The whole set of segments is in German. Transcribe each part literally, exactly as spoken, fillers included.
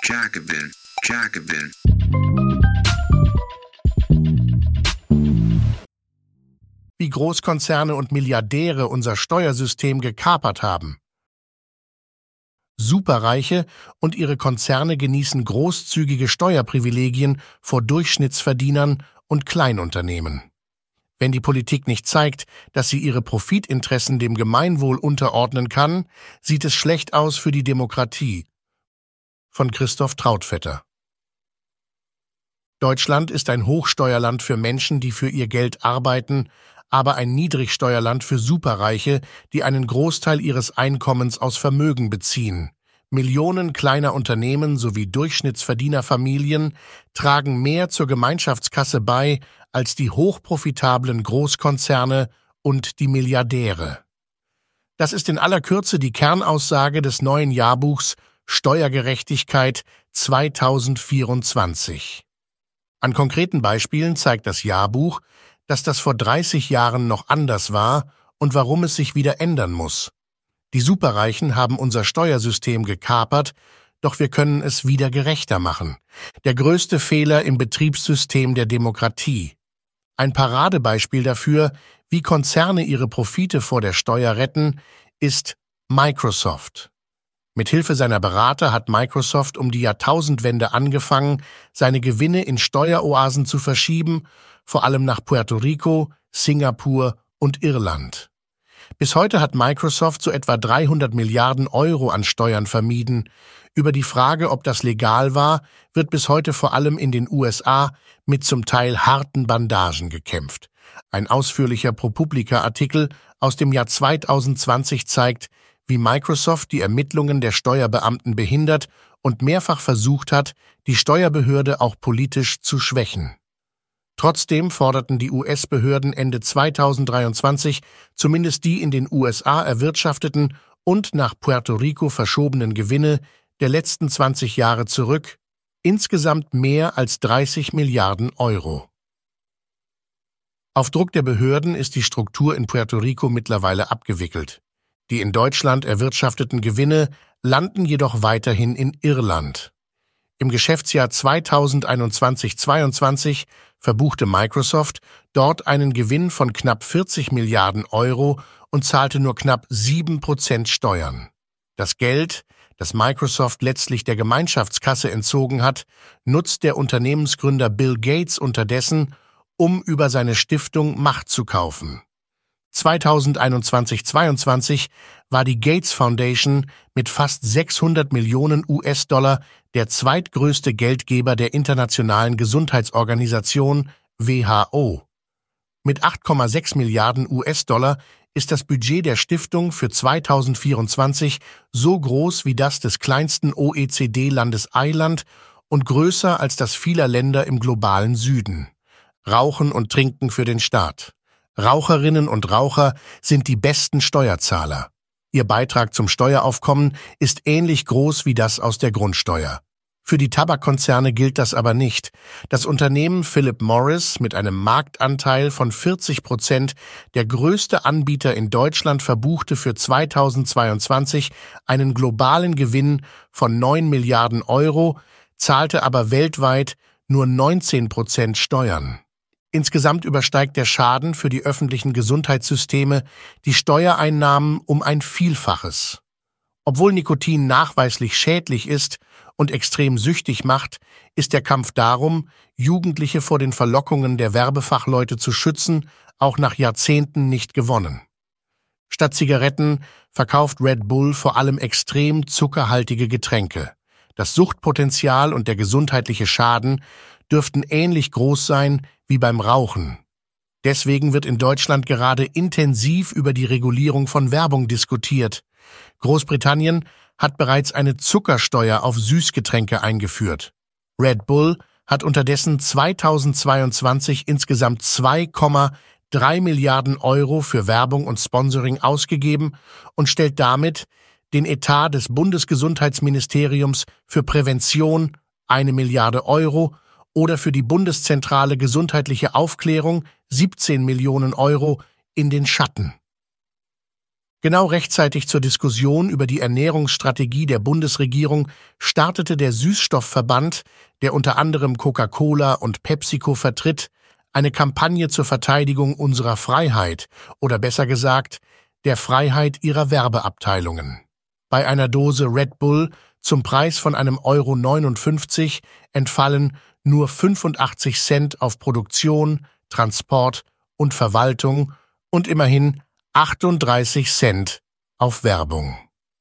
Jacobin, Jacobin. Wie Großkonzerne und Milliardäre unser Steuersystem gekapert haben. Superreiche und ihre Konzerne genießen großzügige Steuerprivilegien vor Durchschnittsverdienern und Kleinunternehmen. Wenn die Politik nicht zeigt, dass sie ihre Profitinteressen dem Gemeinwohl unterordnen kann, sieht es schlecht aus für die Demokratie. Von Christoph Trautvetter. Deutschland ist ein Hochsteuerland für Menschen, die für ihr Geld arbeiten, aber ein Niedrigsteuerland für Superreiche, die einen Großteil ihres Einkommens aus Vermögen beziehen. Millionen kleiner Unternehmen sowie Durchschnittsverdienerfamilien tragen mehr zur Gemeinschaftskasse bei als die hochprofitablen Großkonzerne und die Milliardäre. Das ist in aller Kürze die Kernaussage des neuen Jahrbuchs Steuergerechtigkeit zweitausendvierundzwanzig. An konkreten Beispielen zeigt das Jahrbuch, dass das vor dreißig Jahren noch anders war und warum es sich wieder ändern muss. Die Superreichen haben unser Steuersystem gekapert, doch wir können es wieder gerechter machen. Der größte Fehler im Betriebssystem der Demokratie. Ein Paradebeispiel dafür, wie Konzerne ihre Profite vor der Steuer retten, ist Microsoft. Mithilfe seiner Berater hat Microsoft um die Jahrtausendwende angefangen, seine Gewinne in Steueroasen zu verschieben, vor allem nach Puerto Rico, Singapur und Irland. Bis heute hat Microsoft so etwa dreihundert Milliarden Euro an Steuern vermieden. Über die Frage, ob das legal war, wird bis heute vor allem in den U S A mit zum Teil harten Bandagen gekämpft. Ein ausführlicher ProPublica-Artikel aus dem Jahr zweitausendzwanzig zeigt, wie Microsoft die Ermittlungen der Steuerbeamten behindert und mehrfach versucht hat, die Steuerbehörde auch politisch zu schwächen. Trotzdem forderten die U S-Behörden Ende zweitausenddreiundzwanzig zumindest die in den U S A erwirtschafteten und nach Puerto Rico verschobenen Gewinne der letzten zwanzig Jahre zurück, insgesamt mehr als dreißig Milliarden Euro. Auf Druck der Behörden ist die Struktur in Puerto Rico mittlerweile abgewickelt. Die in Deutschland erwirtschafteten Gewinne landen jedoch weiterhin in Irland. Im Geschäftsjahr zweitausendeinundzwanzig zweiundzwanzig verbuchte Microsoft dort einen Gewinn von knapp vierzig Milliarden Euro und zahlte nur knapp sieben Prozent Steuern. Das Geld, das Microsoft letztlich der Gemeinschaftskasse entzogen hat, nutzt der Unternehmensgründer Bill Gates unterdessen, um über seine Stiftung Macht zu kaufen. zweitausendeinundzwanzig zweiundzwanzig war die Gates Foundation mit fast sechshundert Millionen U S-Dollar der zweitgrößte Geldgeber der Internationalen Gesundheitsorganisation W H O. Mit acht Komma sechs Milliarden U S-Dollar ist das Budget der Stiftung für zweitausendvierundzwanzig so groß wie das des kleinsten O E C D-Landes Irland und größer als das vieler Länder im globalen Süden. Rauchen und Trinken für den Staat. Raucherinnen und Raucher sind die besten Steuerzahler. Ihr Beitrag zum Steueraufkommen ist ähnlich groß wie das aus der Grundsteuer. Für die Tabakkonzerne gilt das aber nicht. Das Unternehmen Philip Morris mit einem Marktanteil von vierzig Prozent, der größte Anbieter in Deutschland, verbuchte für zweitausendzweiundzwanzig einen globalen Gewinn von neun Milliarden Euro, zahlte aber weltweit nur neunzehn Prozent Steuern. Insgesamt übersteigt der Schaden für die öffentlichen Gesundheitssysteme die Steuereinnahmen um ein Vielfaches. Obwohl Nikotin nachweislich schädlich ist und extrem süchtig macht, ist der Kampf darum, Jugendliche vor den Verlockungen der Werbefachleute zu schützen, auch nach Jahrzehnten nicht gewonnen. Statt Zigaretten verkauft Red Bull vor allem extrem zuckerhaltige Getränke. Das Suchtpotenzial und der gesundheitliche Schaden dürften ähnlich groß sein wie beim Rauchen. Deswegen wird in Deutschland gerade intensiv über die Regulierung von Werbung diskutiert. Großbritannien hat bereits eine Zuckersteuer auf Süßgetränke eingeführt. Red Bull hat unterdessen zweitausendzweiundzwanzig insgesamt zwei Komma drei Milliarden Euro für Werbung und Sponsoring ausgegeben und stellt damit den Etat des Bundesgesundheitsministeriums für Prävention eine Milliarde Euro oder für die Bundeszentrale gesundheitliche Aufklärung siebzehn Millionen Euro in den Schatten. Genau rechtzeitig zur Diskussion über die Ernährungsstrategie der Bundesregierung startete der Süßstoffverband, der unter anderem Coca-Cola und PepsiCo vertritt, eine Kampagne zur Verteidigung unserer Freiheit oder besser gesagt, der Freiheit ihrer Werbeabteilungen. Bei einer Dose Red Bull zum Preis von einem Euro neunundfünfzig entfallen nur fünfundachtzig Cent auf Produktion, Transport und Verwaltung und immerhin achtunddreißig Cent auf Werbung.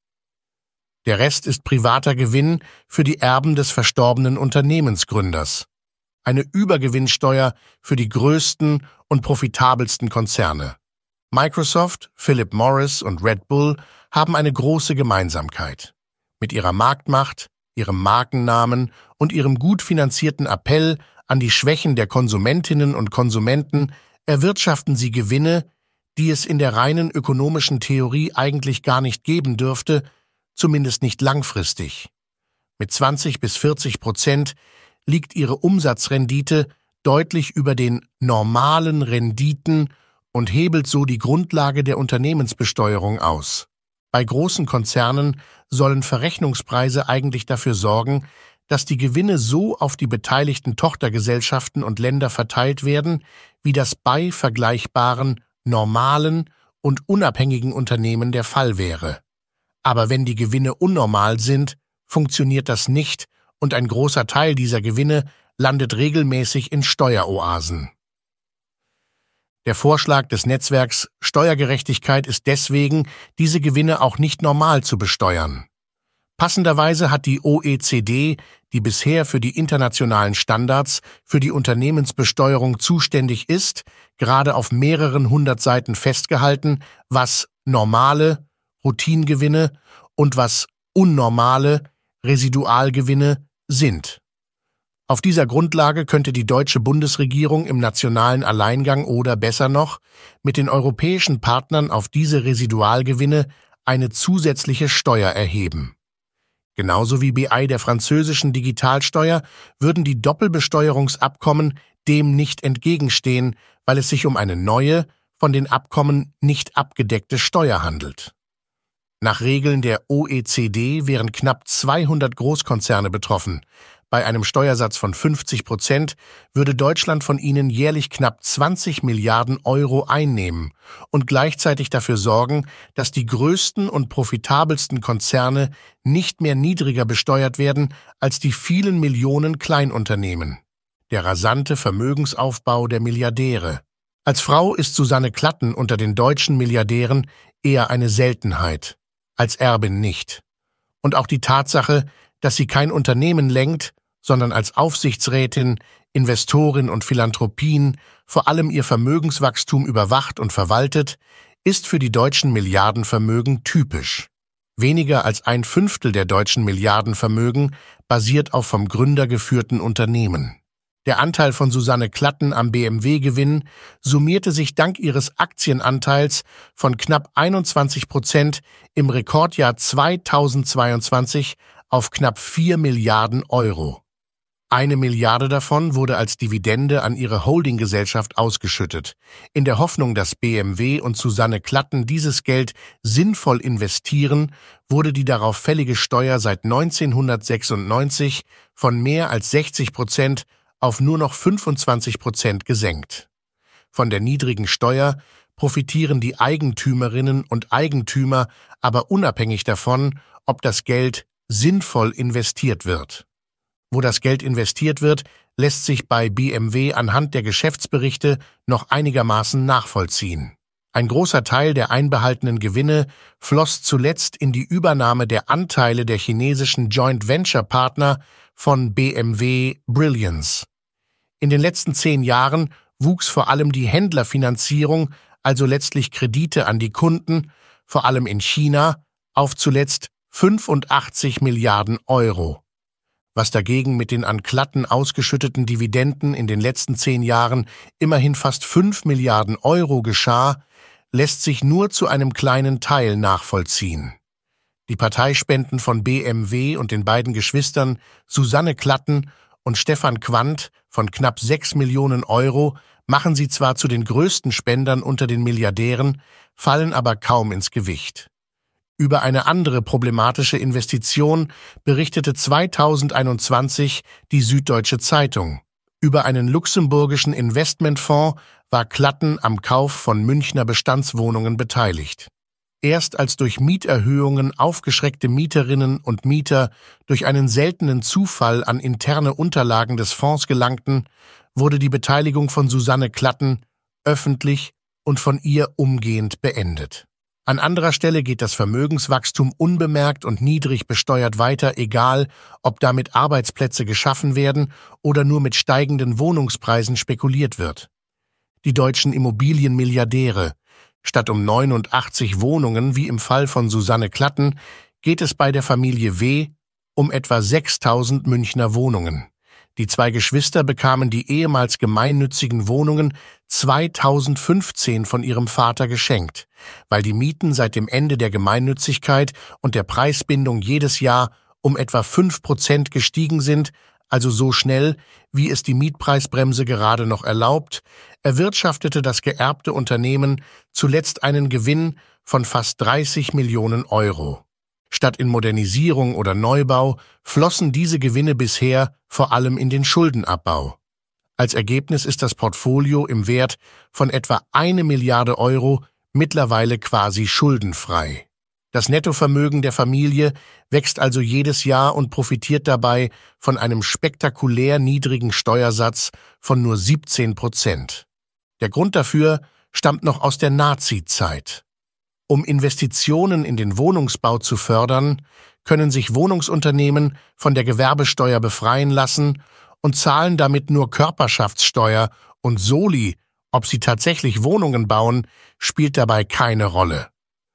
Der Rest ist privater Gewinn für die Erben des verstorbenen Unternehmensgründers. Eine Übergewinnsteuer für die größten und profitabelsten Konzerne. Microsoft, Philip Morris und Red Bull haben eine große Gemeinsamkeit. Mit ihrer Marktmacht, ihrem Markennamen und ihrem gut finanzierten Appell an die Schwächen der Konsumentinnen und Konsumenten erwirtschaften sie Gewinne, die es in der reinen ökonomischen Theorie eigentlich gar nicht geben dürfte, zumindest nicht langfristig. Mit zwanzig bis vierzig Prozent liegt ihre Umsatzrendite deutlich über den normalen Renditen und hebelt so die Grundlage der Unternehmensbesteuerung aus. Bei großen Konzernen sollen Verrechnungspreise eigentlich dafür sorgen, dass die Gewinne so auf die beteiligten Tochtergesellschaften und Länder verteilt werden, wie das bei vergleichbaren, normalen und unabhängigen Unternehmen der Fall wäre. Aber wenn die Gewinne unnormal sind, funktioniert das nicht und ein großer Teil dieser Gewinne landet regelmäßig in Steueroasen. Der Vorschlag des Netzwerks Steuergerechtigkeit ist deswegen, diese Gewinne auch nicht normal zu besteuern. Passenderweise hat die O E C D, die bisher für die internationalen Standards für die Unternehmensbesteuerung zuständig ist, gerade auf mehreren hundert Seiten festgehalten, was normale Routinegewinne und was unnormale Residualgewinne sind. Auf dieser Grundlage könnte die deutsche Bundesregierung im nationalen Alleingang oder besser noch mit den europäischen Partnern auf diese Residualgewinne eine zusätzliche Steuer erheben. Genauso wie B I der französischen Digitalsteuer würden die Doppelbesteuerungsabkommen dem nicht entgegenstehen, weil es sich um eine neue, von den Abkommen nicht abgedeckte Steuer handelt. Nach Regeln der O E C D wären knapp zweihundert Großkonzerne betroffen. Bei einem Steuersatz von fünfzig Prozent würde Deutschland von ihnen jährlich knapp zwanzig Milliarden Euro einnehmen und gleichzeitig dafür sorgen, dass die größten und profitabelsten Konzerne nicht mehr niedriger besteuert werden als die vielen Millionen Kleinunternehmen. Der rasante Vermögensaufbau der Milliardäre. Als Frau ist Susanne Klatten unter den deutschen Milliardären eher eine Seltenheit, als Erbin nicht. Und auch die Tatsache, dass sie kein Unternehmen lenkt, sondern als Aufsichtsrätin, Investorin und Philanthropin vor allem ihr Vermögenswachstum überwacht und verwaltet, ist für die deutschen Milliardenvermögen typisch. Weniger als ein Fünftel der deutschen Milliardenvermögen basiert auf vom Gründer geführten Unternehmen. Der Anteil von Susanne Klatten am B M W-Gewinn summierte sich dank ihres Aktienanteils von knapp einundzwanzig Prozent im Rekordjahr zweitausendzweiundzwanzig auf knapp vier Milliarden Euro. Eine Milliarde davon wurde als Dividende an ihre Holdinggesellschaft ausgeschüttet, in der Hoffnung, dass B M W und Susanne Klatten dieses Geld sinnvoll investieren, wurde die darauf fällige Steuer seit neunzehnhundertsechsundneunzig von mehr als sechzig Prozent auf nur noch fünfundzwanzig Prozent gesenkt. Von der niedrigen Steuer profitieren die Eigentümerinnen und Eigentümer aber unabhängig davon, ob das Geld sinnvoll investiert wird. Wo das Geld investiert wird, lässt sich bei B M W anhand der Geschäftsberichte noch einigermaßen nachvollziehen. Ein großer Teil der einbehaltenen Gewinne floss zuletzt in die Übernahme der Anteile der chinesischen Joint Venture Partner von B M W Brilliance. In den letzten zehn Jahren wuchs vor allem die Händlerfinanzierung, also letztlich Kredite an die Kunden, vor allem in China, auf zuletzt fünfundachtzig Milliarden Euro. Was dagegen mit den an Klatten ausgeschütteten Dividenden in den letzten zehn Jahren immerhin fast fünf Milliarden Euro geschah, lässt sich nur zu einem kleinen Teil nachvollziehen. Die Parteispenden von B M W und den beiden Geschwistern Susanne Klatten und Stefan Quandt von knapp sechs Millionen Euro machen sie zwar zu den größten Spendern unter den Milliardären, fallen aber kaum ins Gewicht. Über eine andere problematische Investition berichtete zweitausendeinundzwanzig die Süddeutsche Zeitung. Über einen luxemburgischen Investmentfonds war Klatten am Kauf von Münchner Bestandswohnungen beteiligt. Erst als durch Mieterhöhungen aufgeschreckte Mieterinnen und Mieter durch einen seltenen Zufall an interne Unterlagen des Fonds gelangten, wurde die Beteiligung von Susanne Klatten öffentlich und von ihr umgehend beendet. An anderer Stelle geht das Vermögenswachstum unbemerkt und niedrig besteuert weiter, egal ob damit Arbeitsplätze geschaffen werden oder nur mit steigenden Wohnungspreisen spekuliert wird. Die deutschen Immobilienmilliardäre. Statt um neunundachtzig Wohnungen, wie im Fall von Susanne Klatten, geht es bei der Familie W. um etwa sechstausend Münchner Wohnungen. Die zwei Geschwister bekamen die ehemals gemeinnützigen Wohnungen zweitausendfünfzehn von ihrem Vater geschenkt, weil die Mieten seit dem Ende der Gemeinnützigkeit und der Preisbindung jedes Jahr um etwa fünf Prozent gestiegen sind, also so schnell, wie es die Mietpreisbremse gerade noch erlaubt, erwirtschaftete das geerbte Unternehmen zuletzt einen Gewinn von fast dreißig Millionen Euro. Statt in Modernisierung oder Neubau flossen diese Gewinne bisher vor allem in den Schuldenabbau. Als Ergebnis ist das Portfolio im Wert von etwa eine Milliarde Euro mittlerweile quasi schuldenfrei. Das Nettovermögen der Familie wächst also jedes Jahr und profitiert dabei von einem spektakulär niedrigen Steuersatz von nur siebzehn Prozent. Der Grund dafür stammt noch aus der Nazi-Zeit. Um Investitionen in den Wohnungsbau zu fördern, können sich Wohnungsunternehmen von der Gewerbesteuer befreien lassen und zahlen damit nur Körperschaftssteuer und Soli, ob sie tatsächlich Wohnungen bauen, spielt dabei keine Rolle.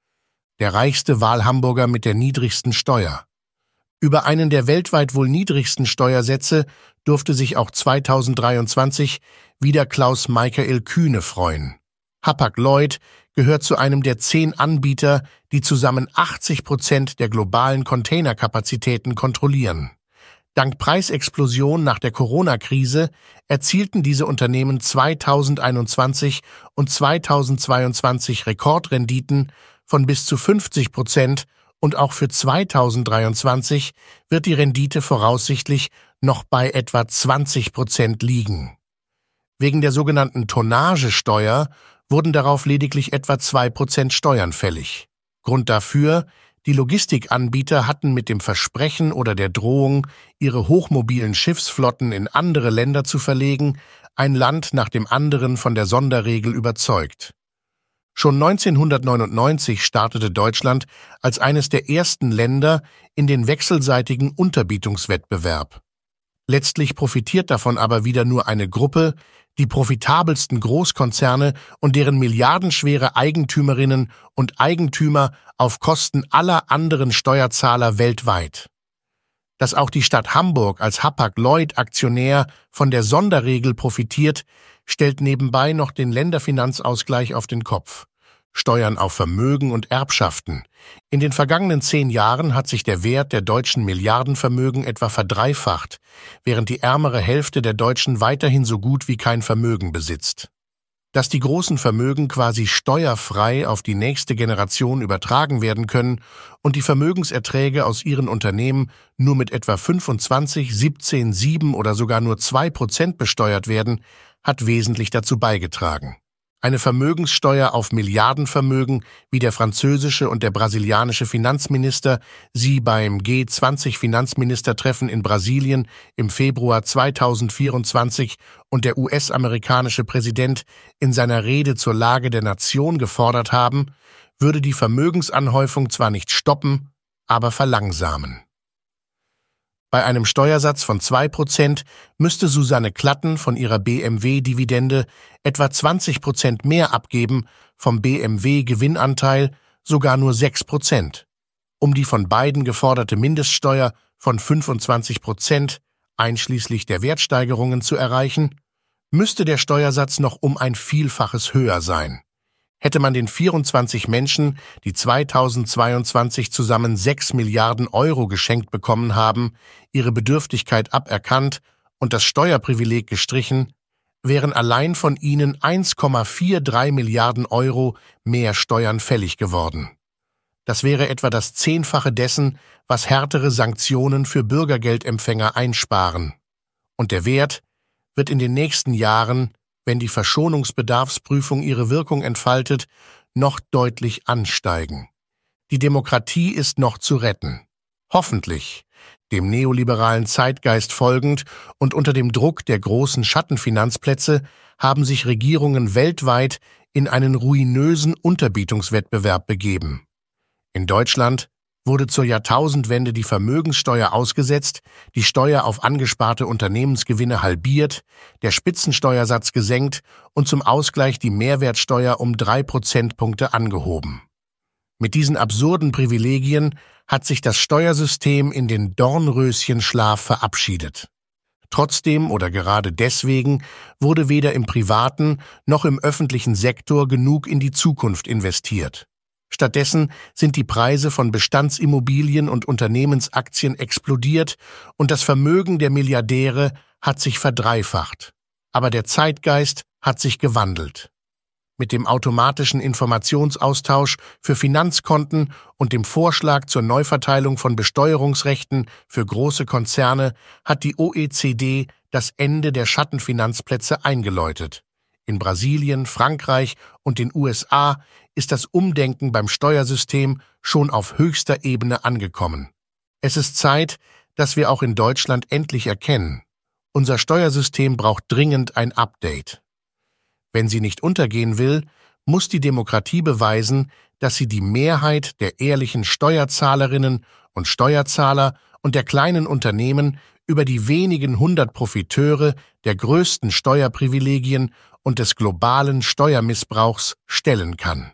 Der reichste Wahlhamburger mit der niedrigsten Steuer. Über einen der weltweit wohl niedrigsten Steuersätze durfte sich auch zweitausenddreiundzwanzig wieder Klaus Michael Kühne freuen. Hapag-Lloyd gehört zu einem der zehn Anbieter, die zusammen achtzig Prozent der globalen Containerkapazitäten kontrollieren. Dank Preisexplosion nach der Corona-Krise erzielten diese Unternehmen zweitausendeinundzwanzig und zweitausendzweiundzwanzig Rekordrenditen von bis zu fünfzig Prozent und auch für zweitausenddreiundzwanzig wird die Rendite voraussichtlich noch bei etwa zwanzig Prozent liegen. Wegen der sogenannten Tonnagesteuer wurden darauf lediglich etwa zwei Prozent Steuern fällig. Grund dafür: Die Logistikanbieter hatten mit dem Versprechen oder der Drohung, ihre hochmobilen Schiffsflotten in andere Länder zu verlegen, ein Land nach dem anderen von der Sonderregel überzeugt. Schon neunzehnhundertneunundneunzig startete Deutschland als eines der ersten Länder in den wechselseitigen Unterbietungswettbewerb. Letztlich profitiert davon aber wieder nur eine Gruppe, die profitabelsten Großkonzerne und deren milliardenschwere Eigentümerinnen und Eigentümer auf Kosten aller anderen Steuerzahler weltweit. Dass auch die Stadt Hamburg als Hapag-Lloyd-Aktionär von der Sonderregel profitiert, stellt nebenbei noch den Länderfinanzausgleich auf den Kopf. Steuern auf Vermögen und Erbschaften. In den vergangenen zehn Jahren hat sich der Wert der deutschen Milliardenvermögen etwa verdreifacht, während die ärmere Hälfte der Deutschen weiterhin so gut wie kein Vermögen besitzt. Dass die großen Vermögen quasi steuerfrei auf die nächste Generation übertragen werden können und die Vermögenserträge aus ihren Unternehmen nur mit etwa fünfundzwanzig, siebzehn, sieben oder sogar nur zwei Prozent besteuert werden, hat wesentlich dazu beigetragen. Eine Vermögenssteuer auf Milliardenvermögen, wie der französische und der brasilianische Finanzminister sie beim G zwanzig Finanzministertreffen in Brasilien im Februar zweitausendvierundzwanzig und der U S-amerikanische Präsident in seiner Rede zur Lage der Nation gefordert haben, würde die Vermögensanhäufung zwar nicht stoppen, aber verlangsamen. Bei einem Steuersatz von zwei Prozent müsste Susanne Klatten von ihrer B M W-Dividende etwa zwanzig Prozent mehr abgeben, vom B M W-Gewinnanteil sogar nur sechs Prozent. Um die von beiden geforderte Mindeststeuer von fünfundzwanzig Prozent, einschließlich der Wertsteigerungen, zu erreichen, müsste der Steuersatz noch um ein Vielfaches höher sein. Hätte man den vierundzwanzig Menschen, die zweitausendzweiundzwanzig zusammen sechs Milliarden Euro geschenkt bekommen haben, ihre Bedürftigkeit aberkannt und das Steuerprivileg gestrichen, wären allein von ihnen eins Komma dreiundvierzig Milliarden Euro mehr Steuern fällig geworden. Das wäre etwa das Zehnfache dessen, was härtere Sanktionen für Bürgergeldempfänger einsparen. Und der Wert wird in den nächsten Jahren, wenn die Verschonungsbedarfsprüfung ihre Wirkung entfaltet, noch deutlich ansteigen. Die Demokratie ist noch zu retten. Hoffentlich, dem neoliberalen Zeitgeist folgend und unter dem Druck der großen Schattenfinanzplätze, haben sich Regierungen weltweit in einen ruinösen Unterbietungswettbewerb begeben. In Deutschland wurde zur Jahrtausendwende die Vermögenssteuer ausgesetzt, die Steuer auf angesparte Unternehmensgewinne halbiert, der Spitzensteuersatz gesenkt und zum Ausgleich die Mehrwertsteuer um drei Prozentpunkte angehoben. Mit diesen absurden Privilegien hat sich das Steuersystem in den Dornröschenschlaf verabschiedet. Trotzdem oder gerade deswegen wurde weder im privaten noch im öffentlichen Sektor genug in die Zukunft investiert. Stattdessen sind die Preise von Bestandsimmobilien und Unternehmensaktien explodiert und das Vermögen der Milliardäre hat sich verdreifacht. Aber der Zeitgeist hat sich gewandelt. Mit dem automatischen Informationsaustausch für Finanzkonten und dem Vorschlag zur Neuverteilung von Besteuerungsrechten für große Konzerne hat die O E C D das Ende der Schattenfinanzplätze eingeläutet. In Brasilien, Frankreich und den U S A ist das Umdenken beim Steuersystem schon auf höchster Ebene angekommen. Es ist Zeit, dass wir auch in Deutschland endlich erkennen: Unser Steuersystem braucht dringend ein Update. Wenn sie nicht untergehen will, muss die Demokratie beweisen, dass sie die Mehrheit der ehrlichen Steuerzahlerinnen und Steuerzahler und der kleinen Unternehmen über die wenigen hundert Profiteure der größten Steuerprivilegien und des globalen Steuermissbrauchs stellen kann.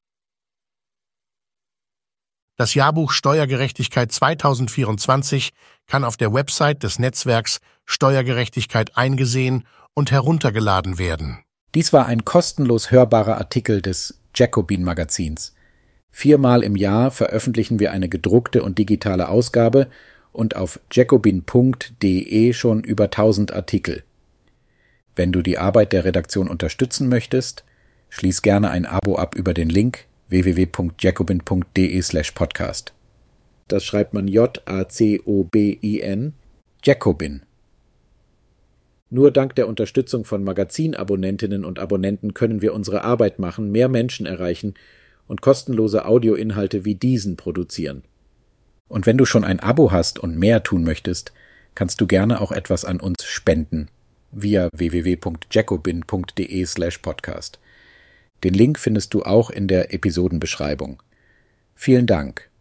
Das Jahrbuch Steuergerechtigkeit zweitausendvierundzwanzig kann auf der Website des Netzwerks Steuergerechtigkeit eingesehen und heruntergeladen werden. Dies war ein kostenlos hörbarer Artikel des Jacobin-Magazins. Viermal im Jahr veröffentlichen wir eine gedruckte und digitale Ausgabe und auf jacobin punkt de schon über tausend Artikel. Wenn du die Arbeit der Redaktion unterstützen möchtest, schließ gerne ein Abo ab über den Link w w w punkt jacobin punkt de slash podcast. Das schreibt man J A C O B I N, Jacobin. Nur dank der Unterstützung von Magazinabonnentinnen und Abonnenten können wir unsere Arbeit machen, mehr Menschen erreichen und kostenlose Audioinhalte wie diesen produzieren. Und wenn du schon ein Abo hast und mehr tun möchtest, kannst du gerne auch etwas an uns spenden via w w w punkt jacobin punkt de slash podcast. Den Link findest du auch in der Episodenbeschreibung. Vielen Dank.